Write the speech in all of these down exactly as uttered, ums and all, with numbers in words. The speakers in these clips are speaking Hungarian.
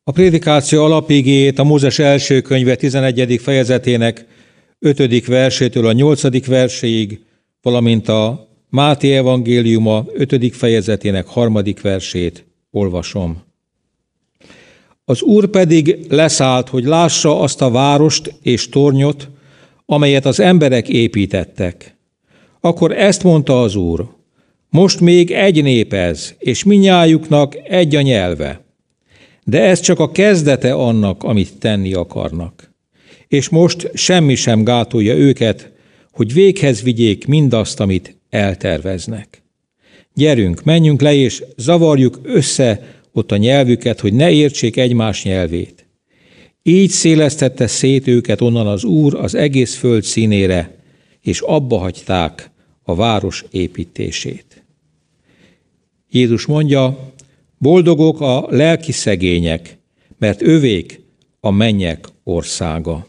A prédikáció alapigéjét a Mózes első könyve tizenegyedik fejezetének ötödik versétől a nyolcadik verséig, valamint a Máté evangéliuma ötödik fejezetének harmadik versét olvasom. Az Úr pedig leszállt, hogy lássa azt a várost és tornyot, amelyet az emberek építettek. Akkor ezt mondta az Úr: most még egy nép ez, és mindnyájuknak egy a nyelve. De ez csak a kezdete annak, amit tenni akarnak. És most semmi sem gátolja őket, hogy véghez vigyék mindazt, amit elterveznek. Gyerünk, menjünk le, és zavarjuk össze ott a nyelvüket, hogy ne értsék egymás nyelvét. Így szélesztette szét őket onnan az Úr az egész föld színére, és abba hagyták a város építését. Jézus mondja, boldogok a lelki szegények, mert övék a mennyek országa.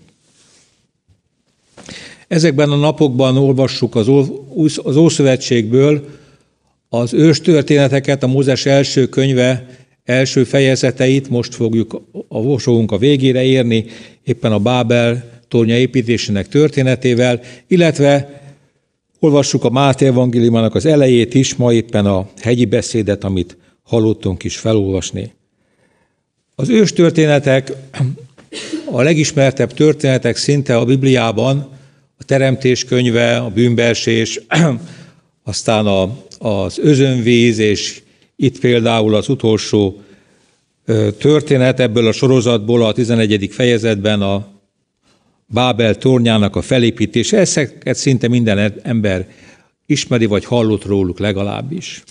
Ezekben a napokban olvassuk az, az Ószövetségből az őstörténeteket, a Mózes első könyve első fejezeteit, most fogjuk a, fogunk a végére érni, éppen a Bábel tornya építésének történetével, illetve olvassuk a Máté evangéliumának az elejét is, ma éppen a hegyi beszédet, amit hallottunk is felolvasni. Az őstörténetek, a legismertebb történetek szinte a Bibliában, a Teremtés könyve, a bűnbeesés, aztán a, az özönvíz, és itt például az utolsó történet ebből a sorozatból, a tizenegyedik fejezetben a Bábel tornyának a felépítése. Ezeket szinte minden ember ismeri, vagy hallott róluk legalábbis.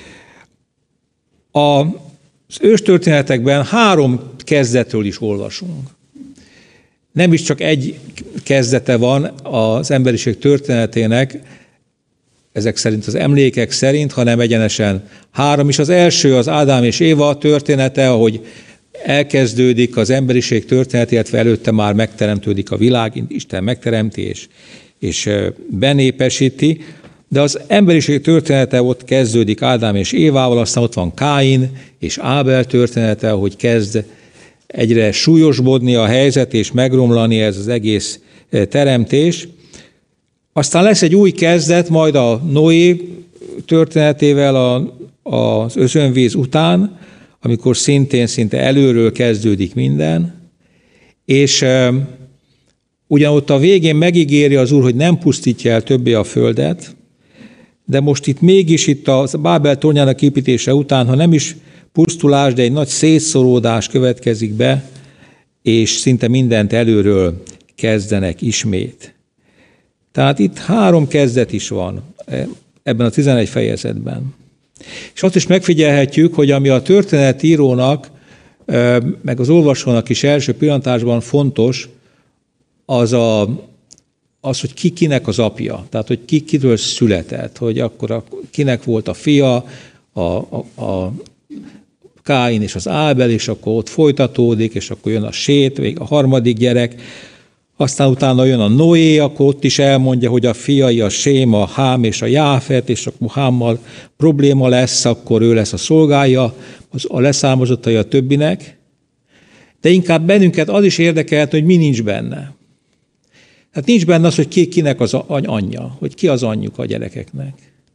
Az őstörténetekben három kezdetről is olvasunk. Nem is csak egy kezdete van az emberiség történetének, ezek szerint az emlékek szerint, hanem egyenesen három is. Az első az Ádám és Éva története, ahogy elkezdődik az emberiség történet, illetve előtte már megteremtődik a világ, Isten megteremti és, és benépesíti, de az emberiség története ott kezdődik Ádám és Évával, aztán ott van Káin és Ábel története, ahogy kezd egyre súlyosbodni a helyzet és megromlani ez az egész teremtés. Aztán lesz egy új kezdet, majd a Noé történetével a, az özönvíz után, amikor szintén szinte előről kezdődik minden, és e, ugyanott a végén megígéri az Úr, hogy nem pusztítja el többé a földet, de most itt mégis itt a Bábel tornyának építése után, ha nem is pusztulás, de egy nagy szétszóródás következik be, és szinte mindent előről kezdenek ismét. Tehát itt három kezdet is van ebben a tizenegy fejezetben. És azt is megfigyelhetjük, hogy ami a történetírónak, meg az olvasónak is első pillantásban fontos, az, a, az hogy ki kinek az apja. Tehát, hogy ki kitől született, hogy akkor a, kinek volt a fia, a, a, a Káin és az Ábel, és akkor ott folytatódik, és akkor jön a Sét, még a harmadik gyerek, aztán utána jön a Noé, akkor ott is elmondja, hogy a fiai a Sém, a Hám és a Jáfet, és akkor Hámmal probléma lesz, akkor ő lesz a szolgája, az a leszármazottai a többinek. De inkább bennünket az is érdekelt, hogy mi nincs benne. Tehát nincs benne az, hogy ki kinek az anyja, hogy ki az anyjuk a gyerekeknek.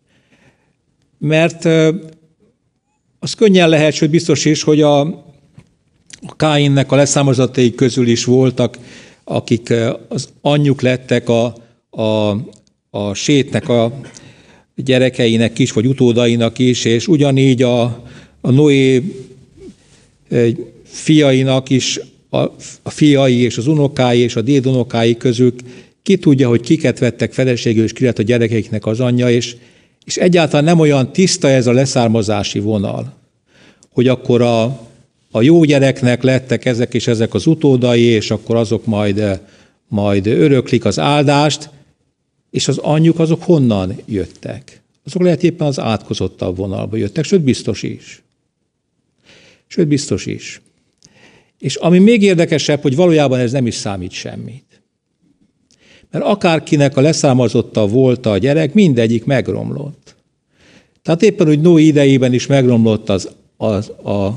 Mert az könnyen lehet, sőt biztos is, hogy a, a Káinnek a leszármazottai közül is voltak, akik az anyjuk lettek a, a, a Sétnek a gyerekeinek is, vagy utódainak is, és ugyanígy a, a Noé fiainak is, a, a fiai és az unokái és a dédunokái közül ki tudja, hogy kiket vettek feleségül, és ki lett a gyerekeiknek az anyja, és, és egyáltalán nem olyan tiszta ez a leszármazási vonal, hogy akkor a A jó gyereknek lettek ezek és ezek az utódai, és akkor azok majd, majd öröklik az áldást, és az anyjuk azok honnan jöttek? Azok lehet éppen az átkozottabb vonalba jöttek, sőt biztos is. Sőt biztos is. És ami még érdekesebb, hogy valójában ez nem is számít semmit. Mert akárkinek a leszármazotta volt a gyerek, mindegyik megromlott. Tehát éppen úgy Noé idejében is megromlott az, az a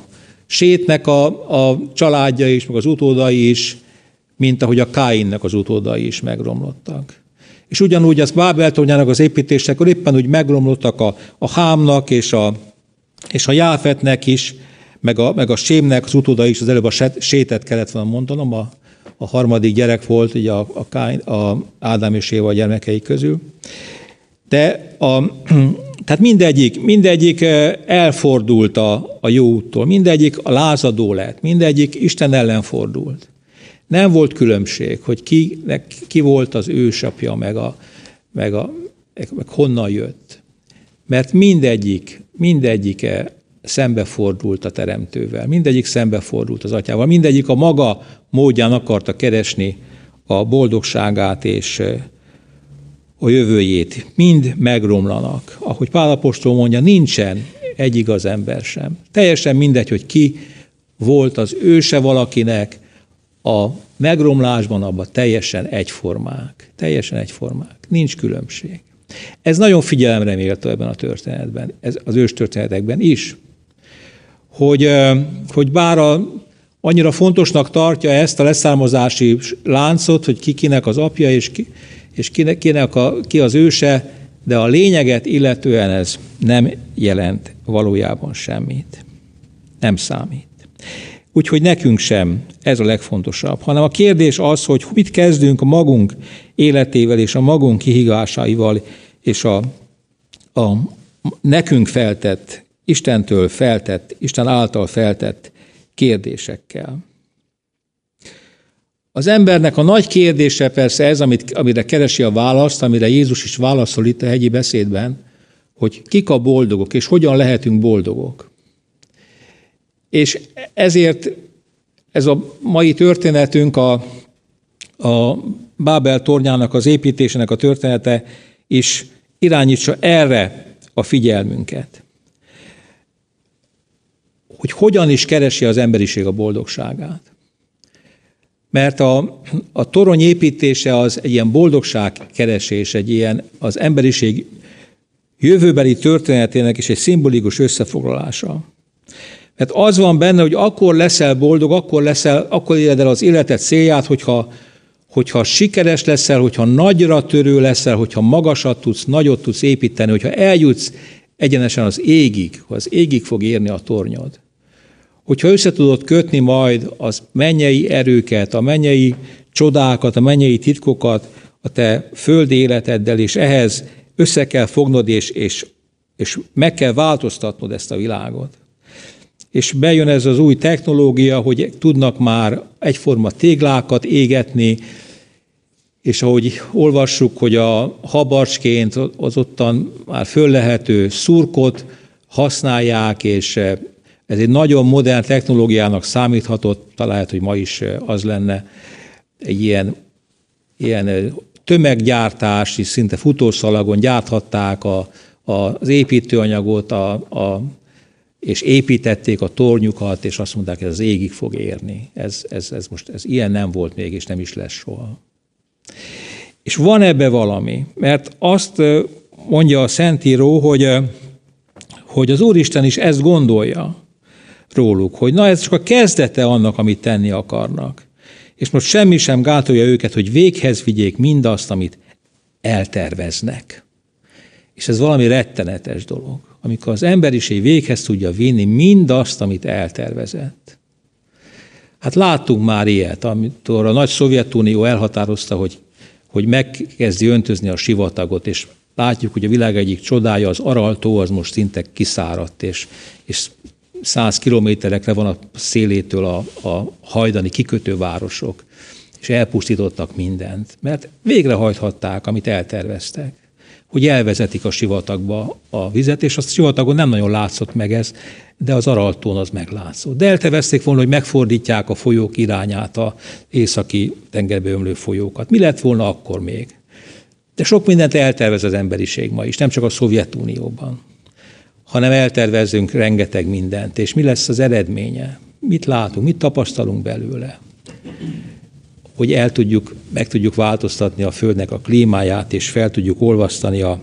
Sétnek a, a családja is, meg az utódai is, mint ahogy a Káinnek az utódai is megromlottak. És ugyanúgy az Bábel tornyának az építésekor éppen úgy megromlottak a, a Hámnak és a, és a Jáfetnek is, meg a, meg a Sémnek az utódai is, az előbb a Sétet kellett volna mondanom, a, a harmadik gyerek volt ugye a, a, Káin, a Ádám és Éva gyermekei közül. De a, tehát mindegyik, mindegyik elfordult a, a jó úttól, mindegyik a lázadó lett, mindegyik Isten ellen fordult. Nem volt különbség, hogy ki, ki volt az ősapja, meg, a, meg, a, meg honnan jött. Mert mindegyik, mindegyike szembefordult a Teremtővel, mindegyik szembefordult az Atyával, mindegyik a maga módján akarta keresni a boldogságát és a jövőjét. Mind megromlanak. Ahogy Pál apostol mondja, nincsen egy igaz ember sem. Teljesen mindegy, hogy ki volt az őse valakinek, a megromlásban abban teljesen egyformák. Teljesen egyformák. Nincs különbség. Ez nagyon figyelemre méltó ebben a történetben, ez az őstörténetekben is. Hogy, hogy bár a, annyira fontosnak tartja ezt a leszármazási láncot, hogy ki kinek az apja, és ki, és kinek, kinek a, ki az őse, de a lényeget illetően ez nem jelent valójában semmit. Nem számít. Úgyhogy nekünk sem ez a legfontosabb, hanem a kérdés az, hogy mit kezdünk a magunk életével és a magunk kihívásaival és a, a nekünk feltett, Istentől feltett, Isten által feltett kérdésekkel. Az embernek a nagy kérdése persze ez, amit, amire keresi a választ, amire Jézus is válaszol itt a hegyi beszédben, hogy kik a boldogok, és hogyan lehetünk boldogok. És ezért ez a mai történetünk, a, a Bábel tornyának az építésének a története is irányítsa erre a figyelmünket. Hogy hogyan is keresi az emberiség a boldogságát. Mert a, a torony építése az egy ilyen boldogságkeresés, egy ilyen az emberiség jövőbeli történetének is egy szimbolikus összefoglalása. Mert az van benne, hogy akkor leszel boldog, akkor, leszel, akkor éled el az életed célját, hogyha, hogyha sikeres leszel, hogyha nagyra törő leszel, hogyha magasat tudsz, nagyot tudsz építeni, hogyha eljutsz egyenesen az égig, az égig fog érni a tornyod. Hogyha össze tudod kötni majd az mennyei erőket, a mennyei csodákat, a mennyei titkokat a te földi életeddel, és ehhez össze kell fognod, és, és, és meg kell változtatnod ezt a világot. És bejön ez az új technológia, hogy tudnak már egyforma téglákat égetni, és ahogy olvassuk, hogy a habarcsként az ottan már föllehető szurkot használják, és ez egy nagyon modern technológiának számíthatott, talán lehet, hogy ma is az lenne, egy ilyen, ilyen tömeggyártás, és szinte futószalagon gyárthatták a, a, az építőanyagot, a, a, és építették a tornyukat, és azt mondták, hogy ez az égig fog érni. Ez, ez, ez most ez ilyen nem volt még, és nem is lesz soha. És van ebbe valami, mert azt mondja a Szentíró, hogy, hogy az Úristen is ezt gondolja róluk, hogy na ez csak a kezdete annak, amit tenni akarnak. És most semmi sem gátolja őket, hogy véghez vigyék mindazt, amit elterveznek. És ez valami rettenetes dolog, amikor az emberiség véghez tudja vinni mindazt, amit eltervezett. Hát láttunk már ilyet, amikor a nagy Szovjetunió elhatározta, hogy, hogy megkezdi öntözni a sivatagot, és látjuk, hogy a világ egyik csodája, az Aral-tó, az most szinte kiszáradt, és, és száz kilométerekre van a szélétől a, a hajdani kikötővárosok, és elpusztítottak mindent, mert végrehajthatták, amit elterveztek, hogy elvezetik a sivatagba a vizet, és a sivatagon nem nagyon látszott meg ez, de az Araltón az meglátszott. De eltervezték volna, hogy megfordítják a folyók irányát, az északi tengerbe ömlő folyókat. Mi lett volna akkor még? De sok mindent eltervez az emberiség ma is, nem csak a Szovjetunióban, hanem eltervezzünk rengeteg mindent. És mi lesz az eredménye? Mit látunk, mit tapasztalunk belőle? Hogy el tudjuk, meg tudjuk változtatni a Földnek a klímáját, és fel tudjuk olvasztani a,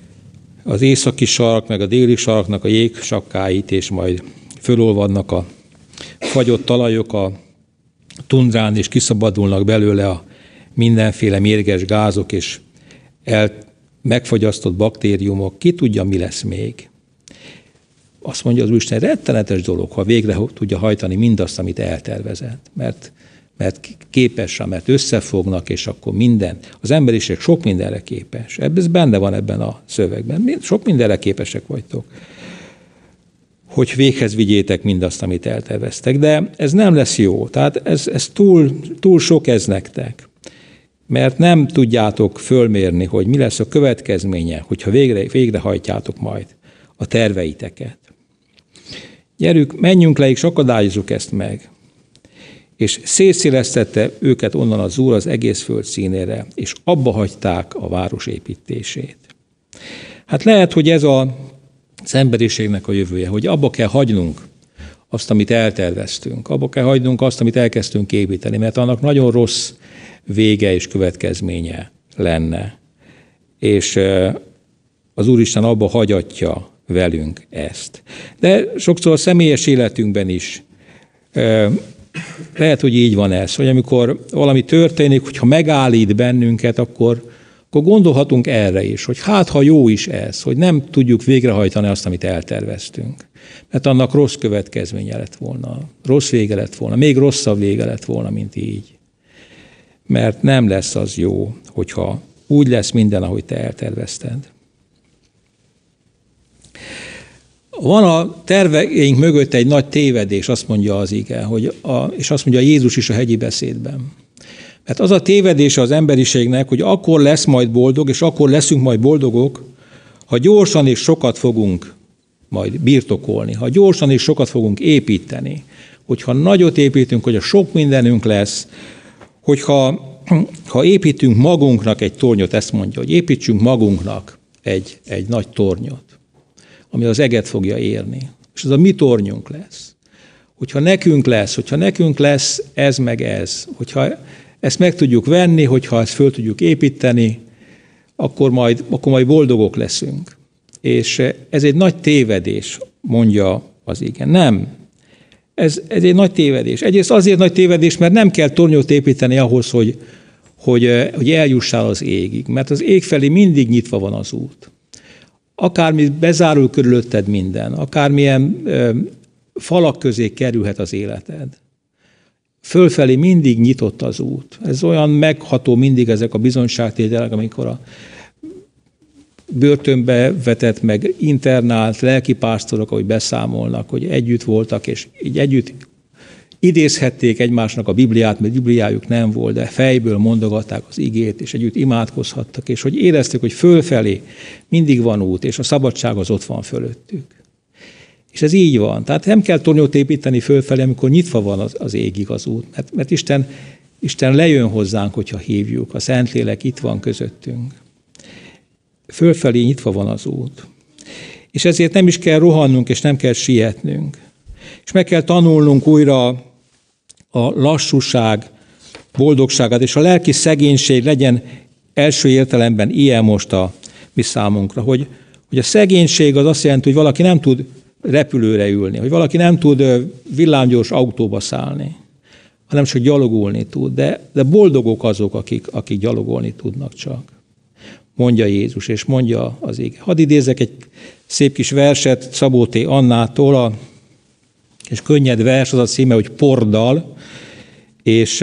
az északi sark, meg a déli sarknak a jégsapkáit, és majd fölolvadnak a fagyott talajok a tundrán, és kiszabadulnak belőle a mindenféle mérges gázok, és el, megfagyasztott baktériumok, ki tudja, mi lesz még. Azt mondja az Úristen, rettenetes dolog, ha végre tudja hajtani mindazt, amit eltervezett, mert, mert képes rá, mert összefognak, és akkor minden. Az emberiség sok mindenre képes. Ez benne van ebben a szövegben. Sok mindenre képesek vagytok, hogy véghez vigyétek mindazt, amit elterveztek. De ez nem lesz jó. Tehát ez, ez túl, túl sok ez nektek. Mert nem tudjátok fölmérni, hogy mi lesz a következménye, hogyha végre, végrehajtjátok majd a terveiteket. Gyerünk, menjünk le, és akadályozzuk ezt meg. És szétszélesztette őket onnan az Úr az egész föld színére, és abba hagyták a város építését. Hát lehet, hogy ez a, az emberiségnek a jövője, hogy abba kell hagynunk azt, amit elterveztünk. Abba kell hagynunk azt, amit elkezdtünk építeni, mert annak nagyon rossz vége és következménye lenne. És az Úristen abba hagyatja velünk ezt. De sokszor a személyes életünkben is lehet, hogy így van ez, hogy amikor valami történik, hogyha megállít bennünket, akkor, akkor gondolhatunk erre is, hogy hát, ha jó is ez, hogy nem tudjuk végrehajtani azt, amit elterveztünk. Mert annak rossz következménye lett volna, rossz vége lett volna, még rosszabb vége lett volna, mint így. Mert nem lesz az jó, hogyha úgy lesz minden, ahogy te eltervezted. Van a terveink mögött egy nagy tévedés, azt mondja az ige, hogy a, és azt mondja Jézus is a hegyi beszédben. Mert az a tévedése az emberiségnek, hogy akkor lesz majd boldog, és akkor leszünk majd boldogok, ha gyorsan és sokat fogunk majd birtokolni, ha gyorsan és sokat fogunk építeni, hogyha nagyot építünk, hogy a sok mindenünk lesz, hogyha ha építünk magunknak egy tornyot, ezt mondja, hogy építsünk magunknak egy, egy nagy tornyot, ami az eget fogja érni. És az a mi tornyunk lesz. Hogyha nekünk lesz, hogyha nekünk lesz ez meg ez, hogyha ezt meg tudjuk venni, hogyha ezt föl tudjuk építeni, akkor majd, akkor majd boldogok leszünk. És ez egy nagy tévedés, mondja az ige. Nem. Ez, ez egy nagy tévedés. Egyrészt azért nagy tévedés, mert nem kell tornyot építeni ahhoz, hogy, hogy, hogy eljussál az égig. Mert az ég felé mindig nyitva van az út. Akármi bezárul körülötted minden, akármilyen ö, falak közé kerülhet az életed. Fölfelé mindig nyitott az út. Ez olyan megható mindig ezek a bizonyságtételek, amikor a börtönbe vetett, meg internált lelkipásztorok, ahogy beszámolnak, hogy együtt voltak, és így együtt idézhették egymásnak a Bibliát, mert Bibliájuk nem volt, de fejből mondogatták az igét, és együtt imádkozhattak, és hogy érezték, hogy fölfelé mindig van út, és a szabadság az ott van fölöttük. És ez így van. Tehát nem kell tornyot építeni fölfelé, amikor nyitva van az, az égig az út, mert, mert Isten, Isten lejön hozzánk, hogyha hívjuk, a Szentlélek itt van közöttünk. Fölfelé nyitva van az út. És ezért nem is kell rohannunk, és nem kell sietnünk. És meg kell tanulnunk újra a lassúság boldogságát, és a lelki szegénység legyen első értelemben ilyen most a mi számunkra, hogy, hogy a szegénység az azt jelenti, hogy valaki nem tud repülőre ülni, hogy valaki nem tud villámgyors autóba szállni, hanem csak gyalogolni tud. De, de boldogok azok, akik, akik gyalogolni tudnak csak. Mondja Jézus, és mondja az ige. Hadd idézek egy szép kis verset Szabó T. Annától, a és könnyed vers, az a címe, hogy Porddal, és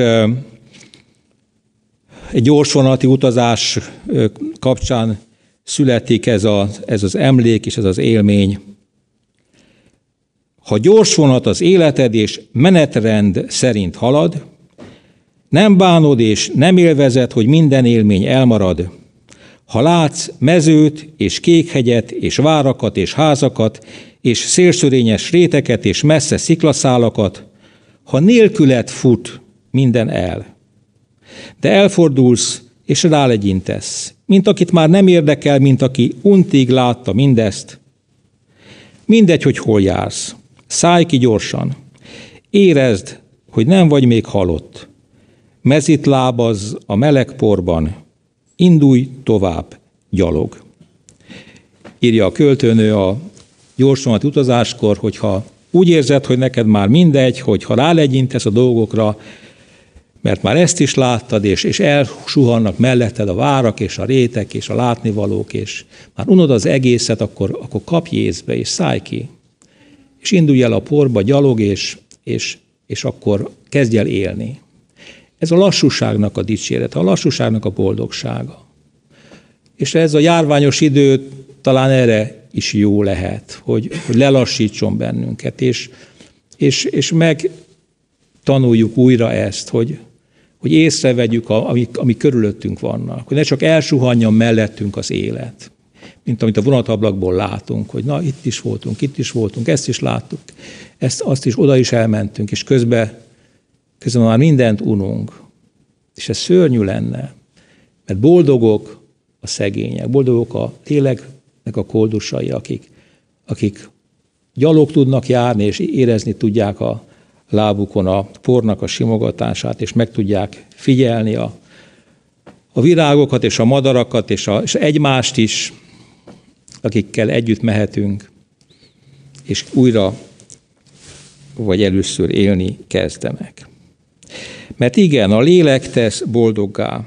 egy gyorsvonati utazás kapcsán születik ez, a, ez az emlék és ez az élmény. Ha gyorsvonat az életed és menetrend szerint halad, nem bánod és nem élvezed, hogy minden élmény elmarad. Ha látsz mezőt és kékhegyet és várakat és házakat, és szélsörényes réteket és messze sziklaszálakat, ha nélküled fut minden el. De elfordulsz, és rálegyintesz, mint akit már nem érdekel, mint aki untig látta mindezt. Mindegy, hogy hol jársz. Szállj ki gyorsan. Érezd, hogy nem vagy még halott. Mezit lábazz a meleg porban. Indulj tovább, gyalog. Írja a költőnő a gyorsvonati utazáskor, hogyha úgy érzed, hogy neked már mindegy, hogy ha rálegyintesz a dolgokra, mert már ezt is láttad, és, és elsuhannak melletted a várak, és a rétek, és a látnivalók, és már unod az egészet, akkor, akkor kapj észbe, és szállj ki. És indulj el a porba, gyalog, és, és, és akkor kezdj el élni. Ez a lassúságnak a dicsérete, a lassúságnak a boldogsága. És ez a járványos idő talán erre is jó lehet, hogy, hogy lelassítson bennünket, és, és, és megtanuljuk újra ezt, hogy, hogy észrevegyük, ami, ami körülöttünk vannak, hogy ne csak elsuhanjon mellettünk az élet, mint amit a vonatablakból látunk, hogy na, itt is voltunk, itt is voltunk, ezt is láttuk, ezt, azt is, oda is elmentünk, és közben, közben már mindent ununk. És ez szörnyű lenne, mert boldogok a szegények, boldogok a léleknek a koldusai, akik, akik gyalog tudnak járni, és érezni tudják a lábukon a pornak a simogatását, és meg tudják figyelni a, a virágokat, és a madarakat, és, a, és egymást is, akikkel együtt mehetünk, és újra, vagy először élni kezdenek. Mert igen, a lélek tesz boldoggá.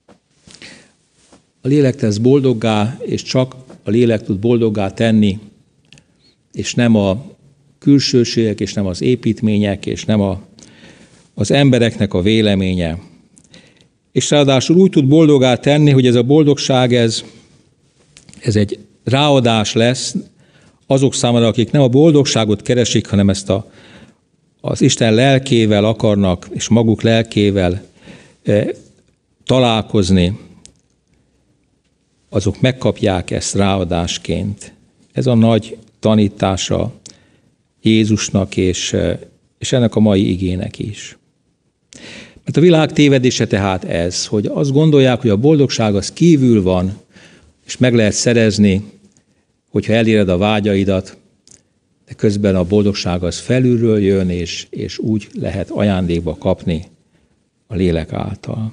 A lélek tesz boldoggá, és csak a lélek tud boldoggá tenni, és nem a külsőségek, és nem az építmények, és nem a, az embereknek a véleménye. És ráadásul úgy tud boldoggá tenni, hogy ez a boldogság, ez, ez egy ráadás lesz azok számára, akik nem a boldogságot keresik, hanem ezt a az Isten lelkével akarnak, és maguk lelkével e, találkozni, azok megkapják ezt ráadásként. Ez a nagy tanítása Jézusnak, és, és ennek a mai igének is. Mert a világ tévedése tehát ez, hogy azt gondolják, hogy a boldogság az kívül van, és meg lehet szerezni, hogyha eléred a vágyaidat, de közben a boldogság az felülről jön, és, és úgy lehet ajándékba kapni a lélek által.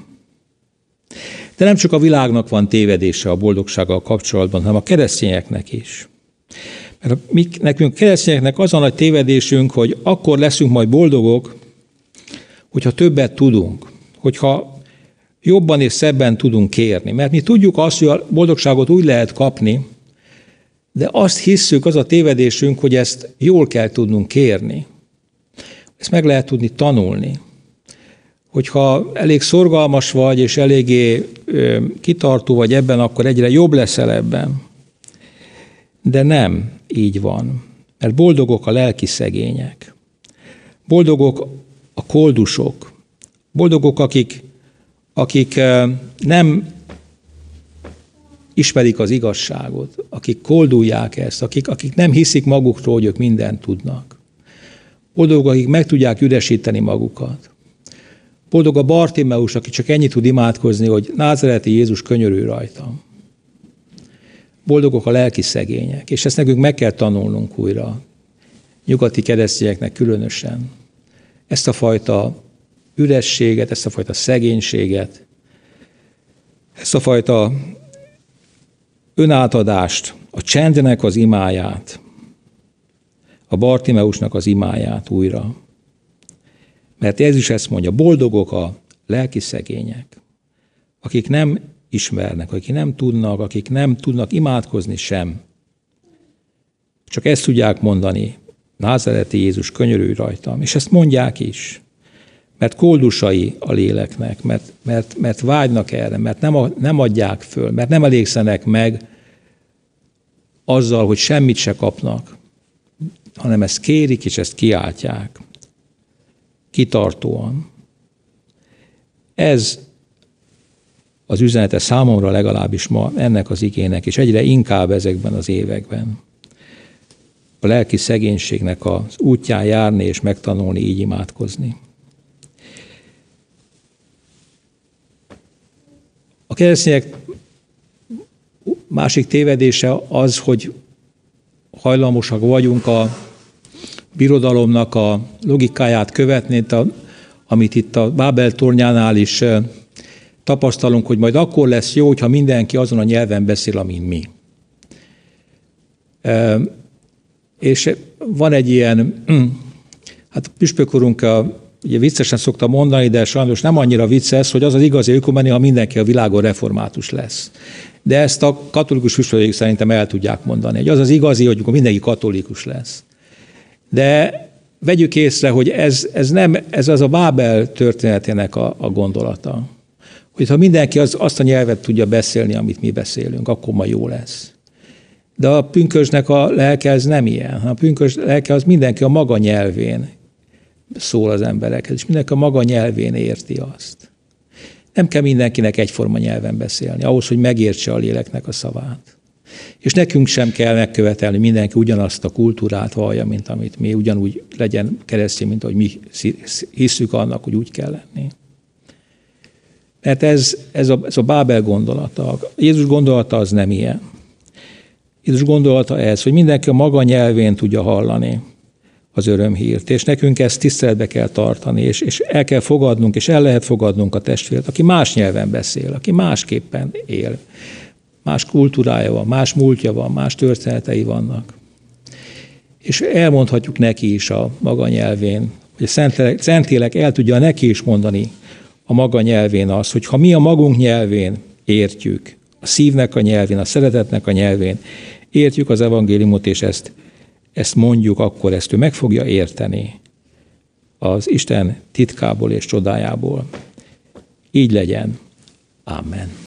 De nem csak a világnak van tévedése a boldogsággal kapcsolatban, hanem a keresztényeknek is. Mert mi, nekünk keresztényeknek az a nagy tévedésünk, hogy akkor leszünk majd boldogok, hogyha többet tudunk, hogyha jobban és szebben tudunk kérni. Mert mi tudjuk azt, hogy a boldogságot úgy lehet kapni, de azt hisszük, az a tévedésünk, hogy ezt jól kell tudnunk kérni. Ezt meg lehet tudni tanulni. Hogyha elég szorgalmas vagy, és eléggé ö, kitartó vagy ebben, akkor egyre jobb leszel ebben. De nem így van. Mert boldogok a lelki szegények. Boldogok a koldusok. Boldogok, akik, akik ö, nem ismerik az igazságot, akik koldulják ezt, akik, akik nem hiszik magukról, hogy ők mindent tudnak. Boldogok, akik meg tudják üresíteni magukat. Boldog a Bartimeus, aki csak ennyit tud imádkozni, hogy názareti Jézus, könyörülj rajtam. Boldogok a lelki szegények, és ezt nekünk meg kell tanulnunk újra. Nyugati keresztényeknek különösen. Ezt a fajta ürességet, ezt a fajta szegénységet, ezt a fajta önátadást, a csendnek az imáját, a Bartimeusnak az imáját újra. Mert ez is ezt mondja, boldogok a lelki szegények, akik nem ismernek, akik nem tudnak, akik nem tudnak imádkozni sem. Csak ezt tudják mondani, názareti Jézus, könyörülj rajtam. És ezt mondják is, mert koldusai a léleknek, mert, mert, mert vágynak erre, mert nem, a, nem adják föl, mert nem elégszenek meg azzal, hogy semmit se kapnak, hanem ezt kérik, és ezt kiáltják. Kitartóan. Ez az üzenete számomra legalábbis ma ennek az igének, és egyre inkább ezekben az években. A lelki szegénységnek az útján járni és megtanulni így imádkozni. A keresztények másik tévedése az, hogy hajlamosak vagyunk a birodalomnak a logikáját követni, amit itt a Bábel tornyánál is tapasztalunk, hogy majd akkor lesz jó, hogyha mindenki azon a nyelven beszél, amin mi. És van egy ilyen, hát püspökorunk a, ugye viccesen szokta mondani, de sajnos nem annyira vicces, hogy az az igazi ökumenia, ha mindenki a világon református lesz. De ezt a katolikus püspökök szerintem el tudják mondani, hogy az az igazi, hogy mindenki katolikus lesz. De vegyük észre, hogy ez, ez nem, ez az a Bábel történetének a, a gondolata. Hogy ha mindenki az, azt a nyelvet tudja beszélni, amit mi beszélünk, akkor ma jó lesz. De a pünkösdnek a lelke ez nem ilyen. A pünkös lelke az mindenki a maga nyelvén szól az emberekhez, és mindenki a maga nyelvén érti azt. Nem kell mindenkinek egyforma nyelven beszélni, ahhoz, hogy megértse a léleknek a szavát. És nekünk sem kell megkövetelni, mindenki ugyanazt a kultúrát vallja, mint amit mi, ugyanúgy legyen keresztény, mint ahogy mi hisszük annak, hogy úgy kell lenni. Mert ez, ez, a, ez a Bábel gondolata. Jézus gondolata az nem ilyen. Jézus gondolata ez, hogy mindenki a maga nyelvén tudja hallani az örömhírt, és nekünk ezt tiszteletbe kell tartani, és, és el kell fogadnunk, és el lehet fogadnunk a testvért, aki más nyelven beszél, aki másképpen él. Más kultúrája van, más múltja van, más történetei vannak. És elmondhatjuk neki is a maga nyelvén, hogy a Szentlélek el tudja neki is mondani a maga nyelvén azt, hogy ha mi a magunk nyelvén értjük, a szívnek a nyelvén, a szeretetnek a nyelvén értjük az evangéliumot, és ezt, ezt mondjuk, akkor ezt ő meg fogja érteni az Isten titkából és csodájából. Így legyen. Amen.